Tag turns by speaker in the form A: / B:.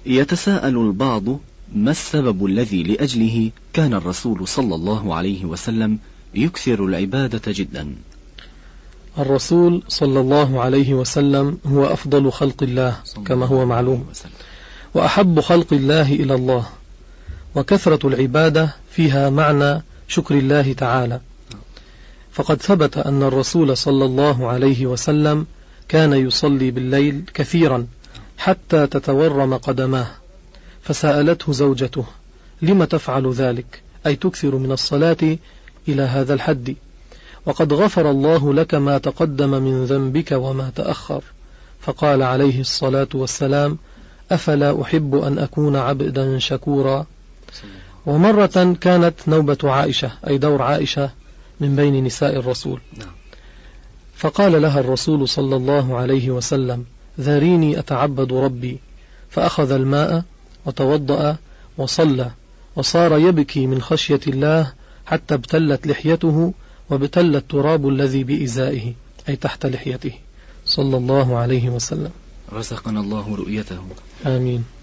A: يتساءل البعض: ما السبب الذي لأجله كان الرسول صلى الله عليه وسلم يكثر العبادة جدا؟
B: الرسول صلى الله عليه وسلم هو أفضل خلق الله كما هو معلوم، وأحب خلق الله إلى الله، وكثرة العبادة فيها معنى شكر الله تعالى. فقد ثبت أن الرسول صلى الله عليه وسلم كان يصلي بالليل كثيرا حتى تتورم قدماه، فسألته زوجته: لم تفعل ذلك؟ أي تكثر من الصلاة إلى هذا الحد، وقد غفر الله لك ما تقدم من ذنبك وما تأخر. فقال عليه الصلاة والسلام: أفلا أحب أن أكون عبدا شكورا. ومرة كانت نوبة عائشة، أي دور عائشة من بين نساء الرسول، فقال لها الرسول صلى الله عليه وسلم: ذريني أتعبد ربي. فأخذ الماء وتوضأ وصلى، وصار يبكي من خشية الله حتى ابتلت لحيته وابتل التراب الذي بإزائه، أي تحت لحيته، صلى الله عليه وسلم.
A: رزقنا الله رؤيته.
B: آمين.